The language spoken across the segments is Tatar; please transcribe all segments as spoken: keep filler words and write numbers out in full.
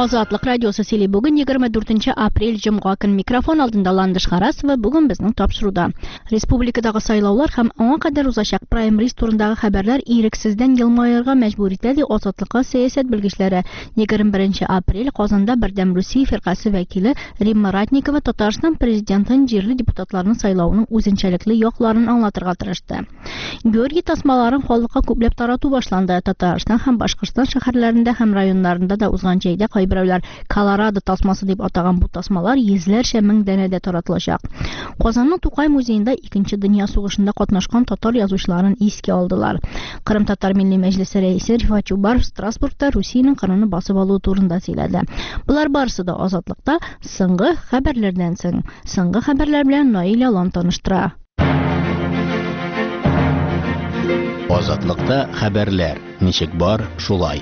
Азатлык радиосы сөйли бүген егерме дүртенче апрель җомга көн микрофон алдында Ландыш Харасова бүген безнең тапшыруда. Республикадагы сайлаулар һәм аңа кадәр узачак праймериз турындагы хәбәрләр ирексездән елмаерга мәҗбүр итә ди Азатлыкка сәясәт белгечләре. егерме беренче апрель Казанда Бердәм Русия фиркасы вәкиле Римма Ратникова Татарстан президентын җирле депутатларның сайлауының үзенчәлекле якларын аңлатырга тырышты. Георгий тасмаларын халыкка күпләп тарату башланды. Татарстан һәм Башкортстан шәһәрләрендә һәм районнарында да узган җәйдә кайберәүләр Колорадо тасмасы дип атаган бу тасмалар йөзләрчә мең дәнәдә таратылачак. Казанның Тукай музеенда Икенче дөнья сугышында катнашкан татар язучыларын искә алдылар. Кырым татар милли мәҗлесе рәисе Рифат Чубаров Страсбургта Русиянең кырыны басып алу турында сөйләде. Булар барысы да Азатлыкта соңгы хәбәрләрдән соң. Соңгы хәбәрләр белән Наил Ялан таныштыра. Азатлыкта хәбәрләр. Ничек бар, шулай.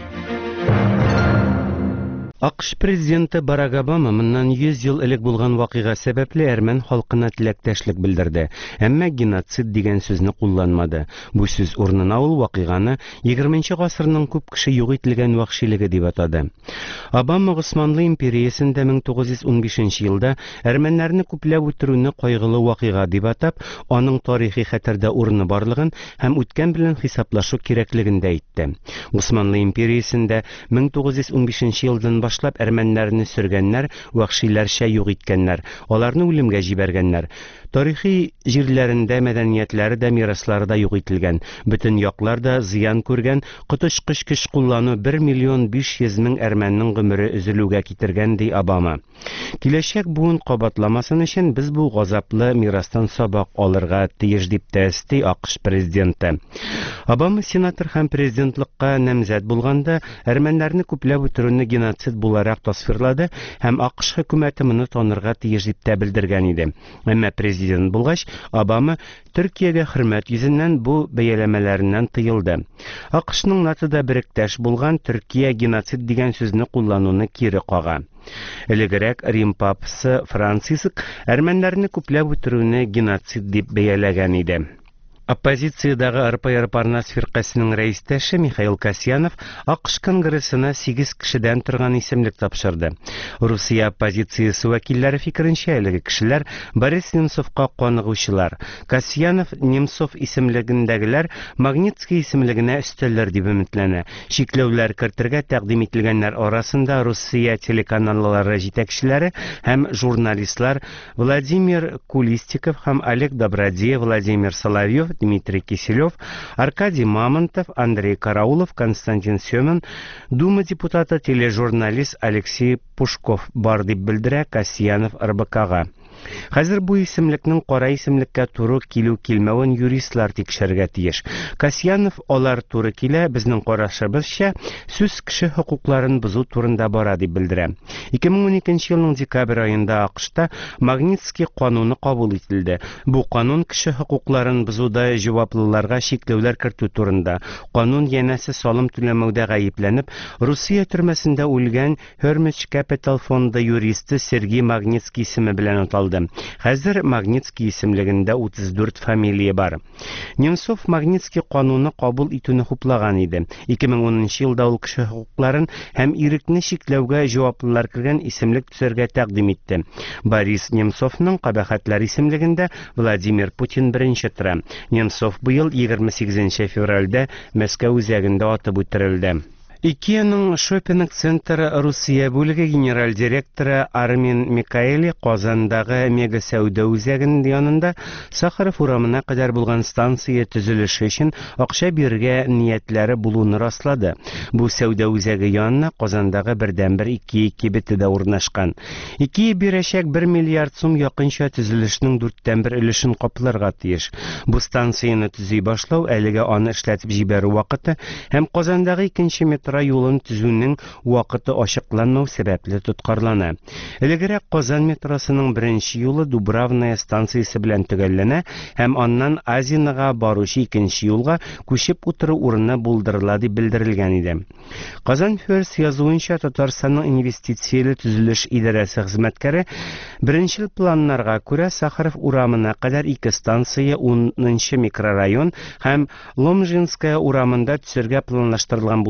АКШ президенты Барак Обама моннан йөз ел элек булган вакыйга сәбәпле әрмән халкына теләктәшлек белдерде. Әмма геноцид дигән сүзне кулланмады. Бу сүз урынына ул вакыйганы егерменче гасырның күп кеше юк ителгән вахшилеге дип атады. Обама Госманлы империясендә мең тугыз йөз унбишенче елда әрмәннәрне күпләп үтерүне кайгылы вакыйга дип атап, аның тарихи хәтердә урыны барлыгын һәм үткән белән хисаплашу кирәклеген дә әйтте. Госманлы империясендә мең тугыз йөз унбишенче елдан башлап әрмәннәрне сөргәннәр, вахшиләрчә юк иткәннәр, аларны үлемгә җибәргәннәр. Тарихи җирләрендә мәдәниятләре дә, мираслары да юк ителгән. Бөтен яклар да зыян күргән, коточкыч көч куллану бер миллион биш йөз мең әрмәннең гомере өзелүгә китергән ди Обама. Киләчәк буын кабатламасын өчен без бу газаплы мирастан сабак алырга тиеш дип тәэсти АКШ президенты. Обама сенатор һәм президентлыкка намзәт булганда әрмәннәрне күпләп үтерүне геноцид буларак тасвирлады һәм АКШ хөкүмәте моны танырга тиеш дип тә белдергән иде. Әмма президент булгач, Обама Төркиягә хөрмәт йөзеннән бу бәяләмәләреннән тыелды. АКШның НАТОда беректәш булган Төркия геноцид дигән сүзне куллануны кире кага. Элегрәк Рим папасы Франциск әрмәннәрне күпләп үтерүне геноцид дип бәяләгән иде. Оппозициядагы РПР Парнас фиркасының рәистәше Михаил Касьянов АКШ конгрессына сигез кешедән торган исемлек тапшырды. Русия оппозициясе вәкилләре фикеренчә, әлеге кешеләр Борис Немцовка каныгучылар. Касьянов Немцов исемлегендәгеләр Магнитский исемлегенә өстәлләр дип өметләнә. Шикләүләр кертергә тәкъдим ителгәннәр арасында Русия телеканаллары җитәкчеләре һәм журналистлар Владимир Кулистиков һәм Олег Добродеев, Владимир Соловьев, Дмитрий Киселев, Аркадий Мамонтов, Андрей Караулов, Константин Семен, Дума депутаты тележурналист Алексей Пушков бар дип белдерә Касьянов РБКга. Хәзер бу исемлекнең кара исемлеккә туры килү килмәвен юристлар тикшерергә тиеш. Касьянов алар туры килә, безнең карашыбызча, сүз кеше хокукларын бозу турында бара дип белдерә. ике мең уникенче елның декабрь аенда АКШта Магнитский кануны кабул ителде. Бу канун кеше хокукларын бозуда җаваплыларга шикләүләр кертү турында. Канун янәсе салым түләмәүдә гаепләнеп, Русия төрмәсендә үлгән Hermitage Capital фонды юристы Сергей Магнитский исеме белән аталды. Хәзер Магнитский исемлегендә утыз дүрт фамилия бар. Немцов Магнитский кануны кабул итүне хуплаган иде. ике мең унынчы елда ул кеше хукукларын һәм ирекне шикләүгә җаваплылар кергән исемлек төзергә тәкъдим итте. Борис Немцовның кабахәтләр исемлегендә Владимир Путин беренче тора. Немцов быел егерме сигезенче февральдә Мәскәү үзәгендә атып үтерелде. Икеаның шопинг-центры Русия бүлеге генераль директоры Армин Микаэли Казандагы мега сәүдә үзәгенең янында Сахаров урамына кадәр булган станция төзелеше өчен акча бирергә ниятләре булуын раслады. Бу сәүдә үзәге янына Казандагы бердән-бер ике ике битедә урнашкан. Ике бирәчәк бер миллиард сум якынча төзелешнең дүрттән бер өлешен капларга тиеш. Бу станцияны төзи башлау, әлегә аны эшләтеп җибәрү вакыты һәм Казандагы икенче метро юлын төзүнең вакыты ачыкланмау сәбәпле тоткарлана. Элегрәк Казан метросының беренче юлы Дубравная станциясе белән төгәлләнә һәм аннан Азинага баручы икенче юлга күчеп утыру урыны булдырыла дип белдерелгән иде. Казан Ферс язуынча Татарстанның инвестицияле төзелеш идарәсе хезмәткәре беренчел планнарга күрә Сахаров урамына кадәр ике станция, унынчы микрорайон һәм Ломжинская урамында төзергә планлаштырылган булса да,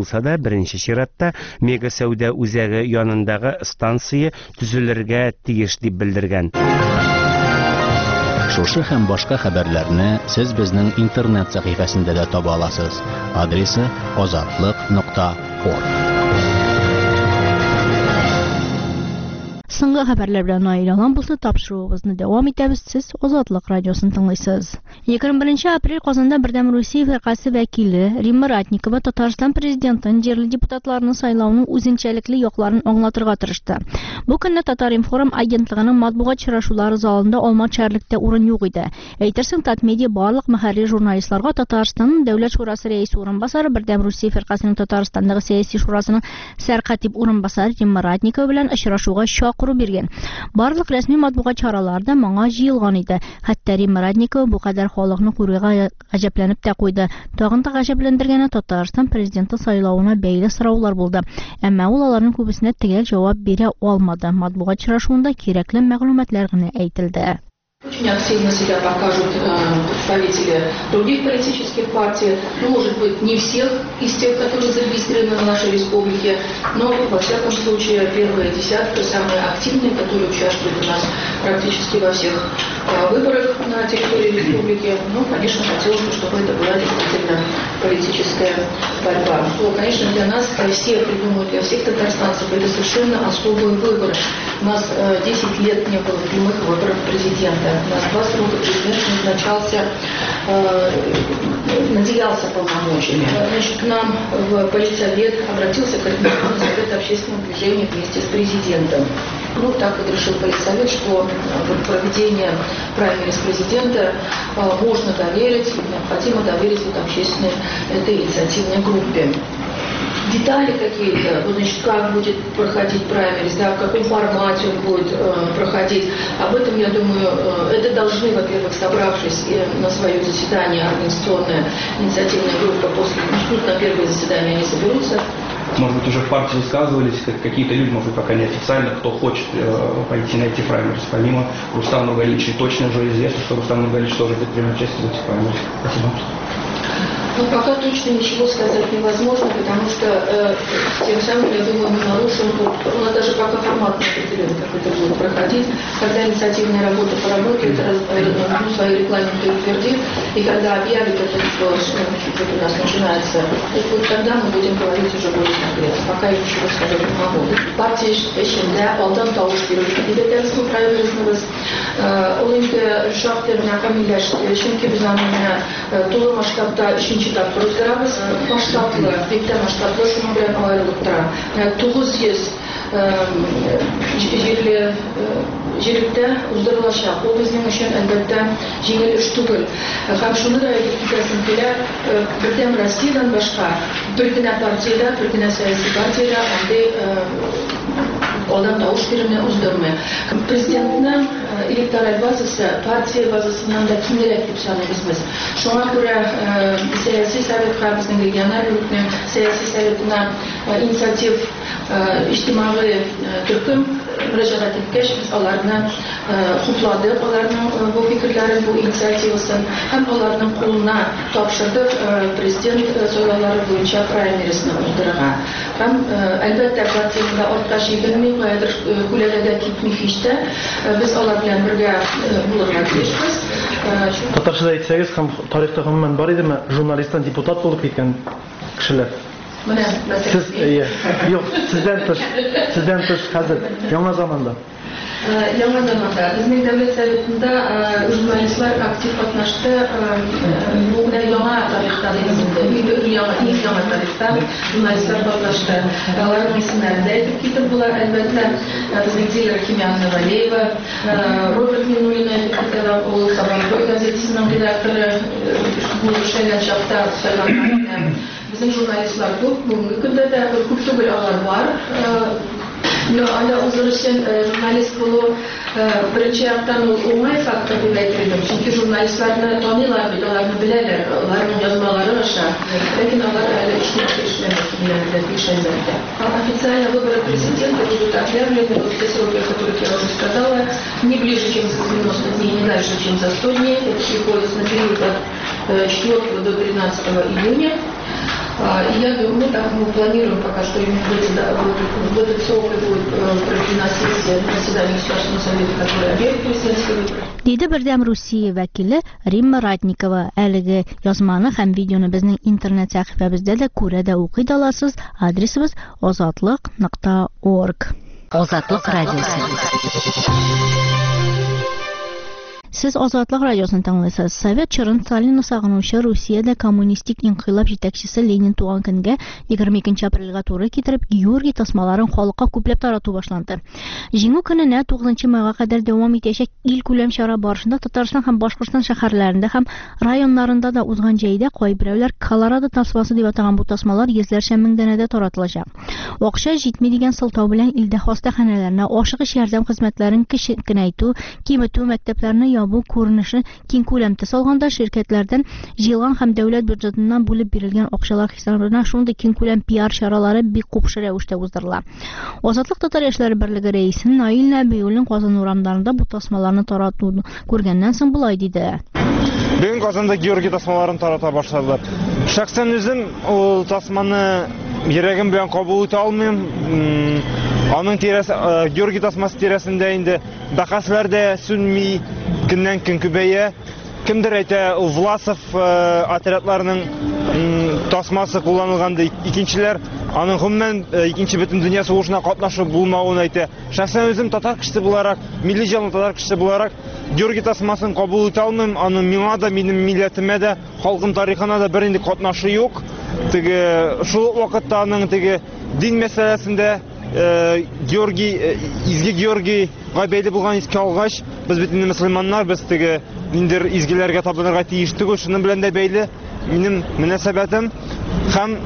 беренче чиратта мега сәүдә үзәге янындагы станция төзелергә тиеш дип белдергән. Шушы һәм башка хәбәрләрне сез безнең интернет сәхифәсендә дә таба аласыз. Адресы азатлык нокта орг. Соңгы хәбәрләр белән аерылган булса тапшыруыбызны дәвам итәбез. Сез Азатлык радиосын тыңлыйсыз. егерме беренче апрель Казанда Бердәм Русия фиркасы вәкиле Римма Ратникова Татарстан президентын җирле депутатларны сайлауның үзенчәлекле якларын аңлатырга тырышты. Бу көнне Татар-Информ агентлыгының матбугат очрашулары залында Алмат шәһәрлектә урын юк иде. Әйтерсең, Татмедиа барлык мәхәлли журналистларга Татарстанның Дәүләт шурасы рәисе урынбасары, Бердәм Русия фиркасының Татарстандагы сәяси шурасының сәркатиб урынбасары Римма Ратникова белән очрашуга чакыру биргән. Барлык рәсми матбугат чараларда моңа җыелган иде. Хәтта Римма Ратникова бу кадәр халыкны күрүгә гаҗәпләнеп тә куйды. Тагын да гаҗәпләндергәне Татарстан президенты сайлауына бәйле сораулар булды. Әмма ул аларның күбесенә төгәл җавап бирә алмады. Матбугат очрашуында кирәкле мәгълүматлар гына әйтелде. Очень активно себя покажут э, представители других политических партий, ну, может быть, не всех из тех, которые зарегистрированы в нашей республике, но, во всяком случае, первая десятка, самые активные, которые участвуют у нас практически во всех э, выборах на территории республики. Ну, конечно, хотелось бы, чтобы это была действительно политическая борьба. То, конечно, для нас, для всех, придумывают, для всех татарстанцев, это совершенно особые выборы. У нас э, десять лет не было прямых выборов президента. У нас два срока президент назначался, э, наделялся полномочиями. Значит, к нам в политсовет обратился Координационный совет общественного движения вместе с президентом. Ну, так вот решил политсовет, что э, проведение праймериз президента э, можно доверить, необходимо доверить вот общественной этой инициативной группе. Детали какие-то, вот, значит, как будет проходить праймериз, да, в каком формате он будет э, проходить, об этом, я думаю, э, это должны, во-первых, собравшись э, на свое заседание, организационная инициативная группа, после, ну, на первое заседание они соберутся. Может быть, уже в партии высказывались какие-то люди, может быть, пока неофициально, кто хочет э, пойти на эти праймериз. Помимо Рустама Нургалиевича, точно уже известно, что Рустам Нургалиевич тоже будет принимать участие в этих праймериз. Спасибо. Ну, пока точно ничего сказать невозможно, потому что э, тем самым, я думаю, мы нарушим, у нас даже пока формат не определен, как это будет проходить. Когда инициативная работа поработает, ну, свои регламенты утвердит, и когда объявит это, что вот у нас начинается, вот тогда мы будем говорить уже более конкретно. Пока я ничего сказать не могу. Партия ішінде алдан тауыш беру дебеттерсін праймеризіміз, ол енді шақтарына камилләшті, чөнки біз анына толы масштабта үшінші этап o'zgaramiz. Масштаблы, bitta масштаблы шуның белән аерылып тора. тугыз йөз җирле җирдә уздырылачак. Ул безнең өчен әлбәттә җиңел эш түгел. Һәм шуны да әйтеп китәсем килә, Бердәм Россиядән башка бер генә партиядә, бер генә сәяси партиядә андый алдан тавыш бирүне уздырмый. Президентның электораль базасы партия базасыннан да киңрәк дип саныйбыз без. Шуңа күрә сәяси советка, безнең региональ бүлекнең сәяси советына инициатив иҗтимагый төркем мөрәҗәгать иткәч, без аларны хупладык, аларның бу фикерләрен, бу инициативасын һәм аларның кулына тапшырдык президент сайлаулары буенча праймеризны уздырырга. Һәм әлбәттә партиянең артка чигелми, каядыр күләгәдә китми һич тә без алар белән бергә булырга тиешбез. Татарчада әйтсәгез, һәм тарихта гомумән бар идеме журналисттан депутат булып киткән кешеләр? Siz, yok, sizden tış, sizden tış hazır, яңа заманда. Яңа заманда. Безнең дәүләт советында журналистлар актив катнашты. Бу да яңа тарихта инде, яңа яңа тарихта журналистлар катнашты. Аларның исемнәрен дә әйтеп китеп була. Әлбәттә, безнең Зилра Химианна Валеева, Роберт Минулина, ул Сабантуй газетасының редакторы, бу эшләгән чакта сайланган. Bizim jurnalistlar көп, бүгінгі күнде де көп түгел алар бар. Но анда узыр өчен журналист булу беренче яктан ул оңай фактор дип әйтелгән. Чөнки журналистларны таныйлар бит, аларны беләләр, аларның язмалары аша. Ләкин алар әле эшләмәгән дигән. Официально выборы президента будут объявлены в те сроки, о которых я уже сказала, не ближе, чем за девяносто дней, не дальше, чем за сто дней. Это приходится на период от четвёртого до тринадцатого июня. И я думаю, мы так мы планируем пока что именно в, эти, да, в этот срок будет проведена сессия заседания Государственного совета, которая объявит президентские выборы. Deydi Бердәм Русия вәкиле Римма Ратникова. Әлеге язманы һәм видеоны безнең интернет сәхифәбездә дә күрә дә укый да аласыз. Адресыбыз озатлык нокта орг. Азатлык радиосы. Сез Азатлык радиосын тыңлыйсыз. Совет чорын Сталинны сагынучы Русиядә коммунистик инкыйлаб җитәкчесе Ленин туган көнгә егерме икенче апрельгә туры китереп, Георгий тасмаларын халыкка күпләп тарату башланды. Җиңү көненә тугызынчы майга кадәр дәвам итәчәк ил күләм чара барышында Татарстан һәм Башкортстан шәһәрләрендә һәм районнарында да узган җәйдә кайберәүләр Колорадо тасмасы дип атаган бу тасмалар йөзләрчә мең дәнәдә таратылачак. Акча җитми дигән сылтау белән илдә хастаханәләренә ашыгыч ярдәм хезмәтләрен кичекнәйтү, киметү, мәктәпләрне бу күренешне киң күләмдә салганда ширкәтләрдән җыелган һәм дәүләт бюджетыннан бүлеп бирелгән акчалар хисабына шундый киң күләм пиар чаралары бик күпшә рәвештә уздырыла. Азатлык Татар яшьләре берлеге рәисе Наил Нәбиуллин Казан урамнарында бу тасмаларны таратуны күргәннән соң булай диде. Бүген Казанда Георгий тасмаларын тарата башладылар. Шәхсән үзем ул тасманы йөрәгем белән кабул итә алмыйм. Аның тирәсе Георгий тасмасы тирәсендә инде бәхәсләр дә сүнми, көннән көн күбәя. Кемдер әйтә, ул Власов отрядларының тасмасы кулланылган ди. Икенчеләр аның гомумән икенче бөтен дөнья сугышына катнашып булмавын әйтә. Шәхсән үзем татар кешесе буларак, милли җанлы татар кешесе буларак Георгий тасмасын кабул итә алмыйм. Аның миңа да, минем милләтемә дә, халкым тарихына да бернинди катнашы юк. Теге шул вакытта аның теге дин мәсьәләсендә Георгий, изге Георгий гайбәйле булган искә алгач, без бит инде мөселманнар, без теге ниндер изгеләргә табынырга тиеш түгел, шуның белән дә бәйле минем мөнәсәбәтем һәм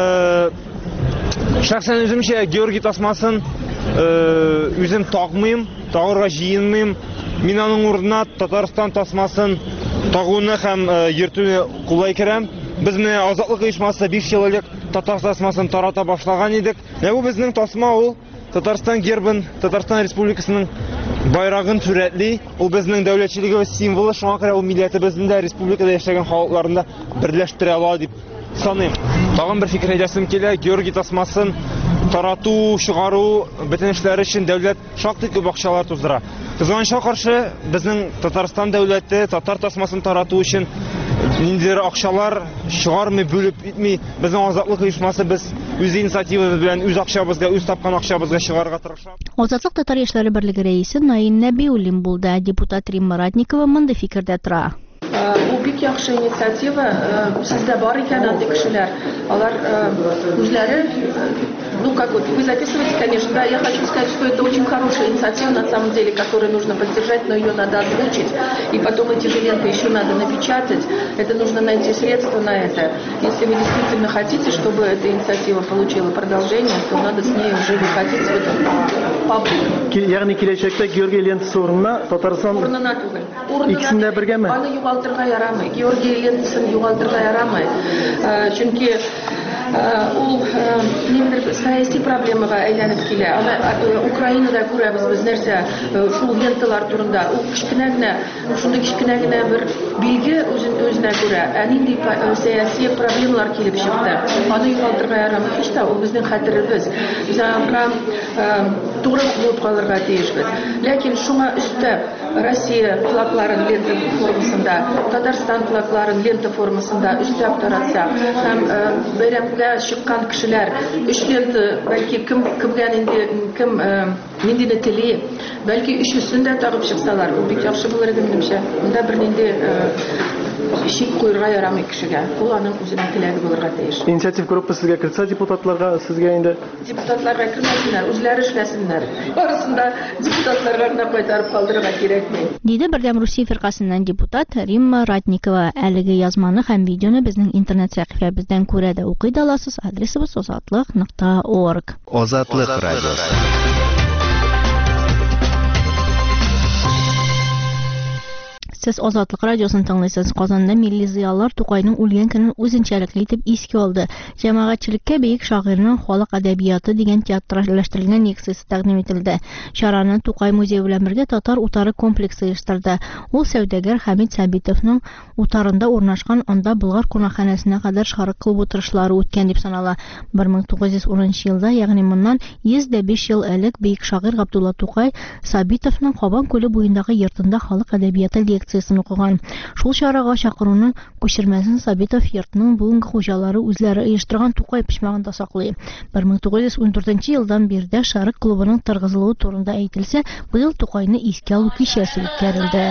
шәхсән үземчә Георгий тасмасын үзем тагмыйм, тагырга җыенмыйм. Мин аның урынына Татарстан тасмасын тагуны һәм йөртүне кулай керәм. Без менә Азатлык оешмасы биш ел элек Татар тасмасын тарата башлаган идек. Бу безнең тасма ул Татарстан гербын, Татарстан Республикасының байрагын сүрәтли. Ул безнең дәүләтчелегебез символы, шуңа күрә ул милләтебезнең дә республикада яшәгән халыкларында берләштерә ала дип саныйм. Тагын бер фикер әйтәсем килә, Георгий тасмасын тарату, чыгару бөтен эшләр өчен дәүләт шактый күп акчалар туздыра. Кызганычка каршы, безнең Татарстан дәүләте Татар тасмасын тарату өчен ниндидер акчалар чыгармый, бүлеп итми. Безнең Азатлык оешмасы без үз инициативабыз белән үз акчабызга, үз тапкан акчабызга чыгарга тырышабыз. Азатлык Татар яшьләре берлеге рәисе Наил Нәбиуллин булды. Депутат Римма Ратникова монда фикердә тора. Bu bik yaxşı inisiativa. Sizdə var икән андый кешеләр. Алар үзләре, ну как вот, вы записываете, конечно, да, я хочу сказать, что это очень хорошая инициатива, на самом деле, которую нужно поддержать, но ее надо озвучить, и потом эти же ленты еще надо напечатать. Это нужно найти средства на это. Если вы действительно хотите, чтобы эта инициатива получила продолжение, то надо с ней уже выходить в этот паблик. Ягъни киләчәктә Георгий лентасы урынына Татарстан икесендә бергәме? Аны югалтырга ярамый. Георгий лентасын югалтырга ярамый. Чөнки ул ниндидер саяси проблемага әйләнеп килә. Аны Украинада күрәбез без нәрсә, шул ленталар турында. Ул кичкенә генә, шундый кичкенә генә бер билге үзенә күрә. Ә нинди саяси проблемалар килеп чыкты. Аны югалтырга ярамый. Һич тә ул безнең хәтеребез. Без аңа туры булып калырга тиешбез. Ләкин шуңа өстәп Россия флагларын лента формасында, Татарстан флагларын лента формасында өстәп таратсак, һәм бәйрәмгә чыккан кешеләр өч лента, бәлки кем кемгә инде кем ниндине тели, бәлки өчесен дә тагып чыксалар, ул бик яхшы булыр иде минемчә. Монда бернинди шик куйырга ярамый кешегә. Ул аның үзенең теләге булырга тиеш. Инициатив группа сезгә кертсә, депутатларга сезгә инде депутатларга кертмәсеннәр, үзләре эшләсеннәр. Барысында депутатларга гына кайтарып калдырырга кирәкми. Диде Бердәм Русия фиркасыннан депутат Римма Ратникова. Әлеге язманы һәм видеоны безнең интернет сәхифәбездән күрә дә укый да аласыз. Адресыбыз озатлык нокта орг. Азатлык радиосы. Siz Ozodlik radioсын тыңлыйсыз. Казанда милли зыялылар Тукайның үлгән көнен үзенчәлекле итеп искә алды. Җәмәгатьчелеккә бөек шагыйрьнең халык әдәбияты дигән театралаштырылган лекциясе тәкъдим ителде. Чараны Тукай музее белән бергә Татар утары комплексы оештырды. Ул сәүдәгәр Хәмит Сәбитовның утарында урнашкан, анда Болгар кунакханәсенә кадәр шарык клуб утырышлары үткән дип санала. бер мең тугыз йөз унынчы елда, ягъни моннан йөз дә биш ел элек бөек шагыйрь Габдулла Тукай Сабитовның Кабан күле буендагы йортында халык әдәбияты лекциясын укыган. Шул чарага чакыруның күчермәсен Сабитов йортның бүгенге хуҗалары үзләре оештырган Тукай почмагында саклый. бер мең тугыз йөз ундүртенче елдан биредә шарык клубының торгызылуы турында әйтелсә, быел Тукайны искә алу кичәсе үткәрелде.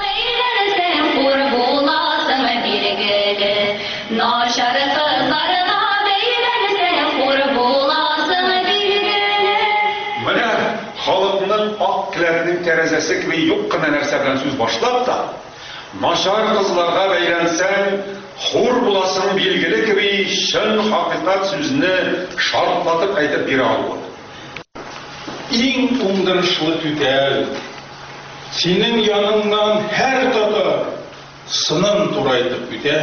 Халыкның ак киләрнең тәрәзәсе кеби юк кына нәрсә белән сүз башлап та, начар кызларга бәйләнсәң, хур буласың билгеле кеби чын хакыйкать сүзне шартлатып әйтеп бирә алу. Иң уңдырышлы түтәл, синең яныңнан һәр татар сынын турайтып үтә.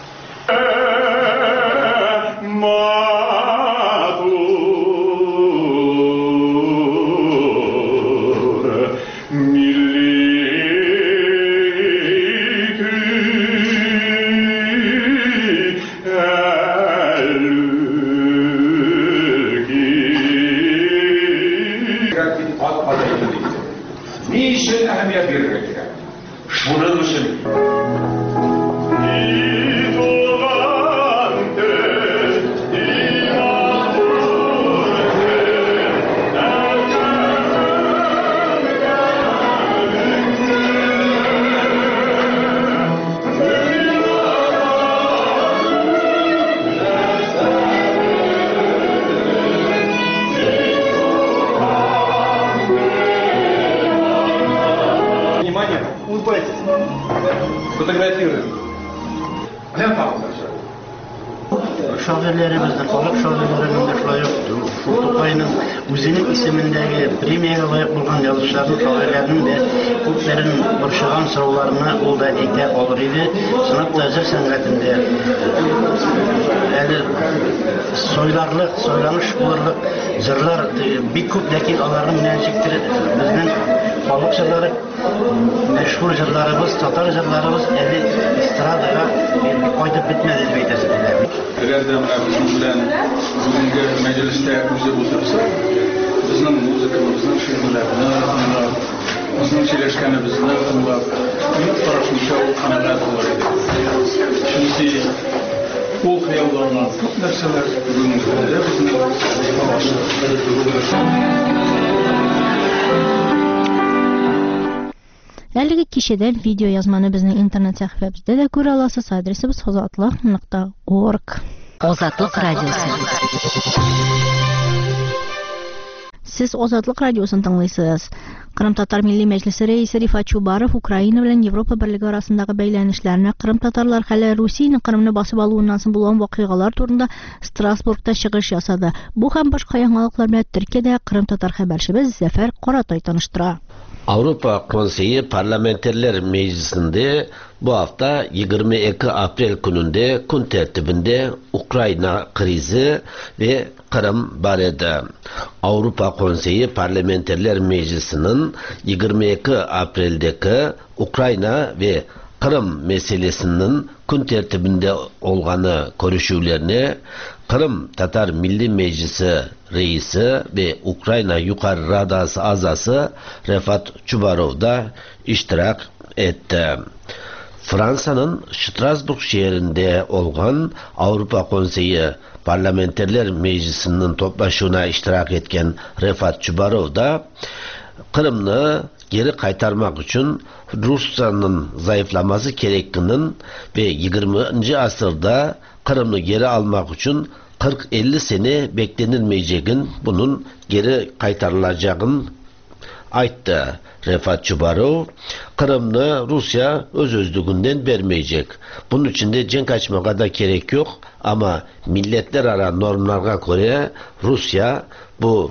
Niçin ehemmiyet verilmek gerek? Şunun için. Фотографируем. Şairlerimizden, halk şairlerinin şulay yoktu. Tukay'ın özünün isimindeki premiyaya layık bulgan yazışların şairlerinin de kultların barışıgan sorularını o da ekler olur idi. Sınıf tezir sanatında yani soylarlık, soylanış bulurluk zırlar bir kup lakin aların münaciktir bizden halk jırları, meşhur jırlarımız, Tatar jırlarımız eli istradaya koyduk bitmedi diye aytasıdırlar. Eğer de bizim bilen bugünkü mecliste bize otursa, bizim müzikamızın şiirlerini anlar, bizim çileşkenimizin anlar, bir tarafınca o kanaat olur idi. Çünkü o hayallarla çok нәрселер bugünkü günde bizim Әлеге кичәдән видео язманы безнең интернет сәхифәбездә дә күрә аласыз. Адресыбыз озатлык нокта орг. Озатлык радиосы. Сез Озатлык радиосын тыңлыйсыз. Кырым Татар Милли Мәҗлесе рәисе Рифат Чубаров Украина белән Европа берлеге арасындагы бәйләнешләрне, Кырым татарлар хәле Русиянең Кырымны басып алуыннан соң булган вакыйгалар турында Страсбургта чыгыш ясады. Бу һәм башка яңалыклар белән Төркиядә Кырым татар хәбәрчебез Зәфәр Каратай таныштыра. Avrupa Konseyi Parlamenterler Meclisi'nde bu hafta yigirma ikki aprel gününde kun tertibinde Ukrayna krizi ve Kırım var idi. Avrupa Konseyi Parlamenterler Meclisi'nin yigirma ikki apreldeki Ukrayna ve Kırım meselesinin kun tertibinde olganı görüşülerini Kırım Tatar Milli Meclisi reisi ve Ukrayna Yukarı Radası azası Refat Çubarov da iştirak etti. Fransa'nın Strasbourg şehrinde olgan Avrupa Konseyi Parlamenterler Meclisi'nin toplaşına iştirak etken Refat Çubarov da Kırım'ı geri kaytarmak için Rusya'nın zayıflaması gerektiğinin ve yirminci asırda Kırım'ı geri almak için kırk elli sene beklenilmeyeceğin bunun geri kaytarılacağını ayttı. Refat Çubarov, Kırım'ı Rusya öz özlüğünden vermeyecek. Bunun için de cenk açmaya da gerek yok ama milletler ara normlara göre Rusya bu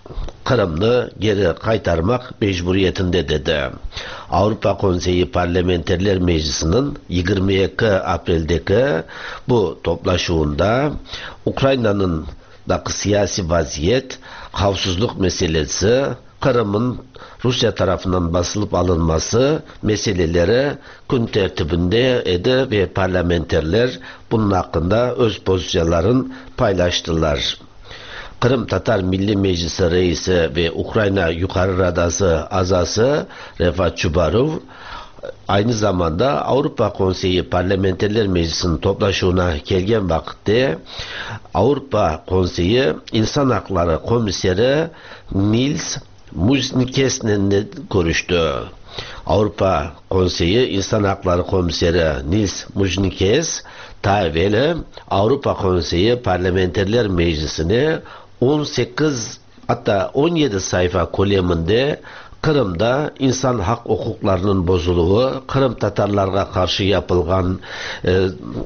Kırım'ı geri kaytarmak mecburiyetinde dedi. Avrupa Konseyi Parlamenterler Meclisi'nin yigirme iki April'deki bu toplaşığında Ukrayna'nın daki siyasi vaziyet, havsuzluk meselesi, Kırım'ın Rusya tarafından basılıp alınması meseleleri gün tertibinde edi ve parlamenterler bunun hakkında öz pozisyonlarını paylaştılar. Kırım Tatar Milli Meclisi Reisi ve Ukrayna Yukarı Radası azası Refat Chubarov aynı zamanda Avrupa Konseyi Parlamenterler Meclisi'nin toplaşığına gelgen vakitte Avrupa Konseyi İnsan Hakları Komiseri Nils Muizhniek'le görüştü. Avrupa Konseyi İnsan Hakları Komiseri Nils Muizhniek ta evvel Avrupa Konseyi Parlamenterler Meclisi'ni on sekiz hatta on yedi sayfa koleminde Kırım'da insan hak hukuklarının bozuluğu, Kırım Tatarlarga karşı yapılgan e,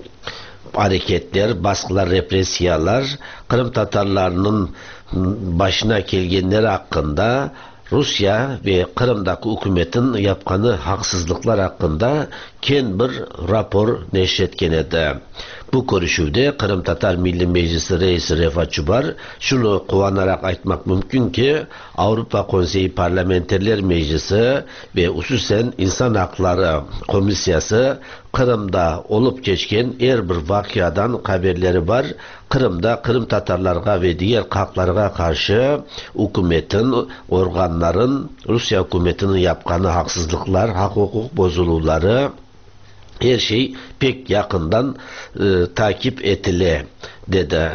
hareketler, baskılar, represiyalar, Kırım Tatarlarının başına gelgenleri hakkında Rusya ve Kırım'daki hükümetin yapkanı haksızlıklar hakkında ken bir rapor neşretken edi. Bu görüşüde Kırım Tatar Milli Meclisi Reisi Refat Chubar şunu kuvanarak aytmak mümkün ki Avrupa Konseyi Parlamenterler Meclisi ve hususen İnsan Hakları Komisyası Kırım'da olup geçken her bir vakiadan haberleri var. Kırım'da Kırım Tatarlarga ve diğer halklarga karşı hükümetin, organların, Rusya hükümetinin yapkanı haksızlıklar, hak hukuk bozulurları her şey pek yakından e, takip etile dedi.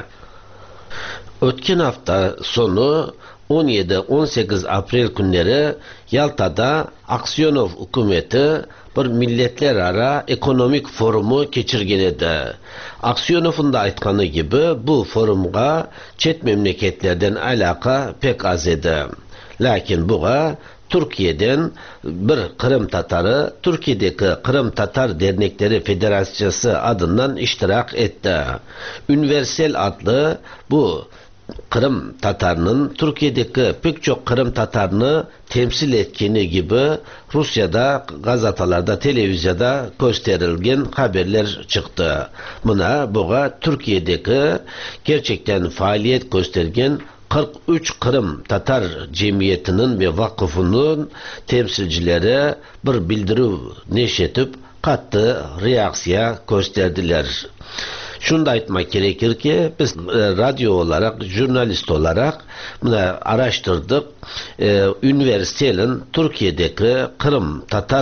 Ötken hafta sonu on yedi on sekiz April günleri Yalta'da Aksyonov hükümeti bir milletler ara ekonomik forumu geçirgen edi. Aksionov'un da aytkanı gibi bu forumga çet memleketlerden alaka pek az edi. Lakin buğa Türkiye'den bir Kırım Tatarı, Türkiye'deki Kırım Tatar Dernekleri Federasyası adından iştirak etti. Universal adlı bu Kırım Tatarının Türkiye'deki pek çok Kırım Tatarını temsil etkeni gibi Rusya'da, gazetalarda, televizyada gösterilgen haberler çıktı. Buna buğa Türkiye'deki gerçekten faaliyet göstergen kırk üç Kırım Tatar Cemiyeti'nin ve vakıfının temsilcileri bir bildiri neşretip katı reaksiya gösterdiler. Şunu da aytmak gerekir ki biz e, radyo olarak, jurnalist olarak bunu araştırdık. E, Universal'in Türkiye'deki Kırım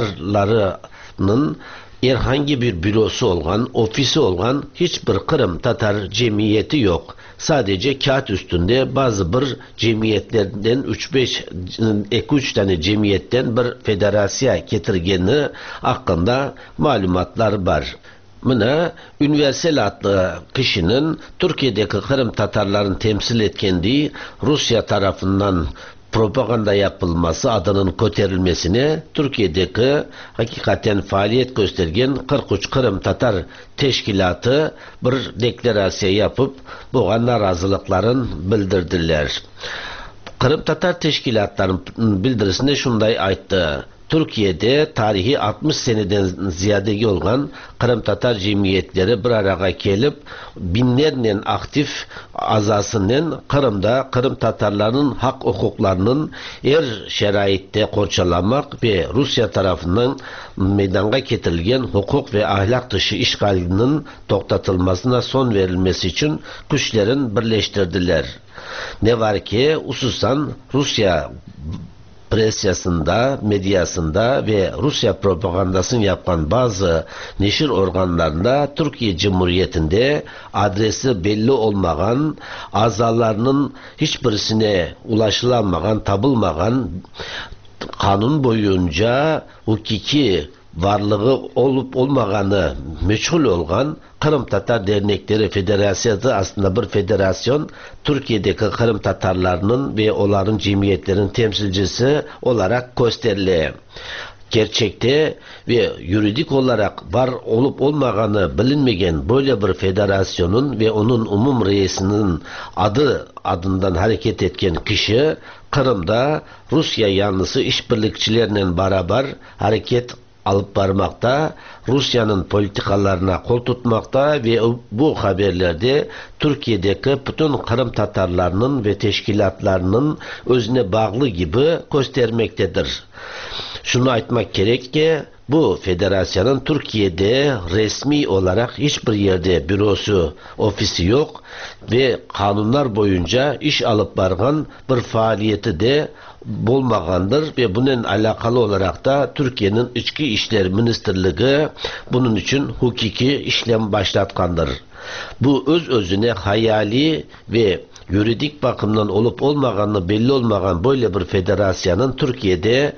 Tatarlarının herhangi bir bürosu olan, ofisi olan hiçbir Kırım Tatar cemiyeti yok. Sadece kağıt üstünde bazı bir cemiyetlerden üç beş iki üç tane cemiyetten bir federasya getirgeni hakkında malumatlar var. Buna Universal adlı kişinin Türkiye'deki Kırım Tatarlarını temsil etkendiği Rusya tarafından propaganda yapılması, adının köterilmesine Türkiye'deki hakikaten faaliyet göstergen kırk üç Kırım Tatar Teşkilatı bir deklarasya yapıp bu narazılıkların bildirdiler. Kırım Tatar Teşkilatlarının bildirisinde şunday ayttı. Türkiye'de tarihi altmış seneden ziyade olgan Kırım Tatar cemiyetleri bir araya gelip binlerle aktif azasının Kırım'da Kırım Tatarlarının hak hukuklarının her şeraitte korçalamak ve Rusya tarafından meydana getirilgen hukuk ve ahlak dışı işgalinin toktatılmasına son verilmesi için güçlerin birleştirdiler. Ne var ki hususan Rusya presyasında, medyasında ve Rusya propagandasını yapan bazı neşir organlarında Türkiye Cumhuriyeti'nde adresi belli olmayan, azalarının hiçbirisine ulaşılamayan, tabılmayan, kanun boyunca hukuki varlığı olup olmaganı meçhul olgan Kırım Tatar Dernekleri Federasyası aslında bir federasyon, Türkiye'deki Kırım Tatarlarının ve onların cemiyetlerin temsilcisi olarak gösterili. gerçekte ve yuridik olarak var olup olmaganı bilinmegen böyle bir federasyonun ve onun umum reisinin adı adından hareket etken kişi Kırım'da Rusya yanlısı işbirlikçilerle beraber hareket alıp barmakta, Rusya'nın politikalarına kol tutmakta ve bu haberlerde Türkiye'deki bütün Kırım Tatarlarının ve teşkilatlarının özüne bağlı gibi göstermektedir. Şunu aytmak gerek ki bu federasyonun Türkiye'de resmi olarak hiçbir yerde bürosu, ofisi yok ve kanunlar boyunca iş alıp bargan bir faaliyeti de bulmagandır ve bunun alakalı olarak da Türkiye'nin İçki İşler Ministerliği bunun için hukuki işlem başlatkandır. Bu öz özüne hayali ve yuridik bakımdan olup olmaganı belli olmagan böyle bir federasyonun Türkiye'de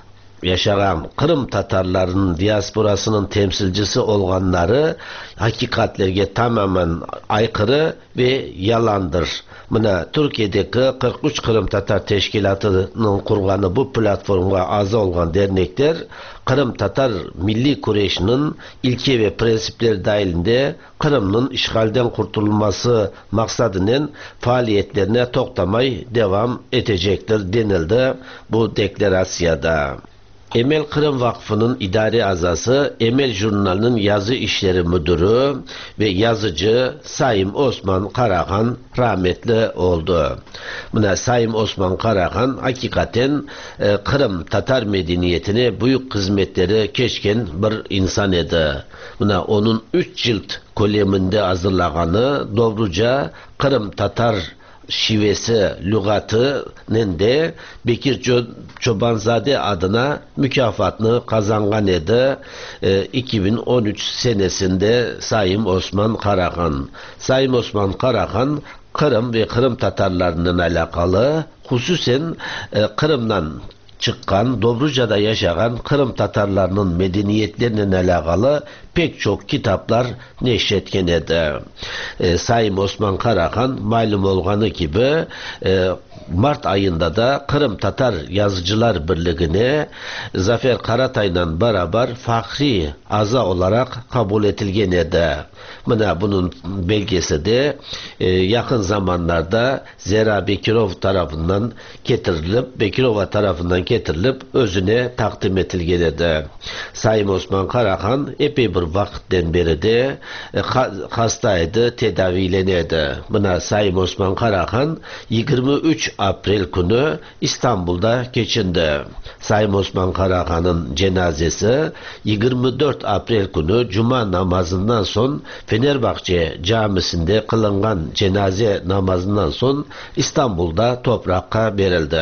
yaşayan Kırım Tatarlarının diasporasının temsilcisi olanları hakikatlerge tamamen aykırı ve yalandır. Buna Türkiye'deki kırk üç Kırım Tatar Teşkilatı'nın kurganı bu platformga azı olan dernekler Kırım Tatar Milli Kureyş'inin ilke ve prensipleri dahilinde Kırım'ın işgalden kurtulması maksadının faaliyetlerine toktamay devam edecektir denildi bu deklarasyada. Emel Kırım Vakfı'nın idari azası, Emel Jurnal'ın yazı işleri müdürü ve yazıcı Sayım Osman Karahan rahmetli oldu. Buna Sayım Osman Karahan hakikaten e, Kırım Tatar medeniyetine büyük hizmetleri keşken bir insan idi. Buna onun üç cilt koleminde hazırlaganı Dobruca Kırım Tatar şivesi, lügatının de Bekir Çobanzade adına mükafatını kazangan edi. E, iki bin on üç senesinde Sayım Osman Karahan. Sayım Osman Karahan Kırım ve Kırım Tatarlarının alakalı hususen e, Kırım'dan çıkan, Dobruca'da yaşayan Kırım Tatarlarının medeniyetlerine alakalı pek çok kitaplar neşretken edi. E, Sayım Osman Karahan malum olganı gibi e, Mart ayında da Kırım Tatar Yazıcılar Birliği'ne Zafer Karatay'la beraber fahri aza olarak kabul edilgen edi. Buna bunun belgesi de e, yakın zamanlarda Zera Bekirov tarafından getirilip, Bekirova tarafından getirilip özüne takdim edilgen edi. Sayım Osman Karahan epey bir vakitten beri de e, hastaydı, tedavilenedi. Buna Sayım Osman Karahan yirmi üç April günü İstanbul'da geçindi. Sayım Osman Karahan'ın cenazesi yirmi dört April günü Cuma namazından son Fenerbahçe camisinde kılıngan cenaze namazından son İstanbul'da toprağa verildi.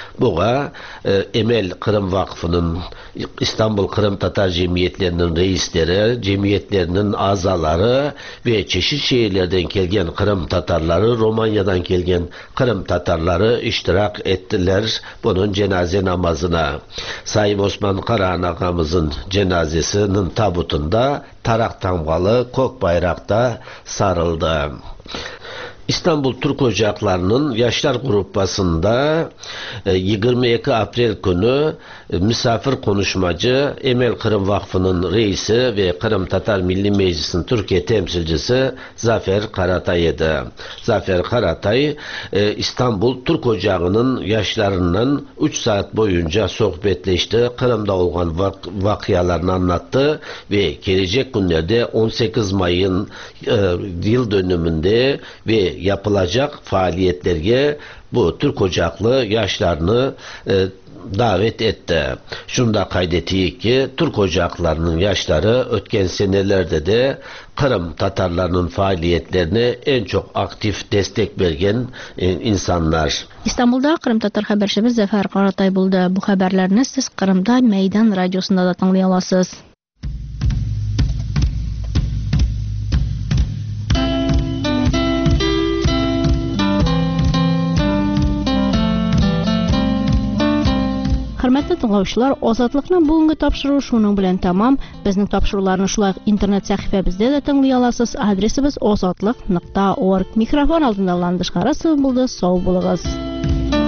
Buğa e, Emel Kırım Vakfı'nın İstanbul Kırım Tatar Cemiyetlerinin reisleri, cemiyetlerinin azaları ve çeşit şehirlerden gelgen Kırım Tatarları, Romanya'dan gelgen Kırım Tatarları iştirak ettiler bunun cenaze namazına. Sayım Osman Karahan ağamızın cenazesinin tabutunda tarak tamgalı kök bayrakta sarıldı. İstanbul Türk Ocakları'nın Yaşlar Grupası'nda yirmi iki April günü misafir konuşmacı Emel Kırım Vakfı'nın reisi ve Kırım Tatar Milli Meclisi'nin Türkiye temsilcisi Zafer Karatay idi. Zafer Karatay İstanbul Türk Ocağı'nın yaşlarından üç saat boyunca sohbetleşti. Kırım'da olan vak vakıyalarını anlattı ve gelecek günlerde on sekiz Mayın e, yıl dönümünde ve yapılacak faaliyetlerge bu Türk Ocaklı yaşlarını e, davet etti. Şunu da kaydettiği ki Türk Ocaklarının yaşları ötken senelerde de Kırım Tatarlarının faaliyetlerine en çok aktif destek vergen e, insanlar. İstanbul'da Kırım Tatar haberçimiz Zafer Karatay buldu. Bu haberlerini siz Kırım'da Meydan Radyosu'nda da tanlay alasınız. Hörmətli dinləyicilər, Azadlıqның bugünkü tapşırığı şunun bilan tamam. Bizning tapşırıqlarni şulay internet səhifəmizdə də dinləyə alasınız. Adresimiz azadlıq nöqta org. Mikrofon aldında Landish Qarasov buldu. Sağ olunuz.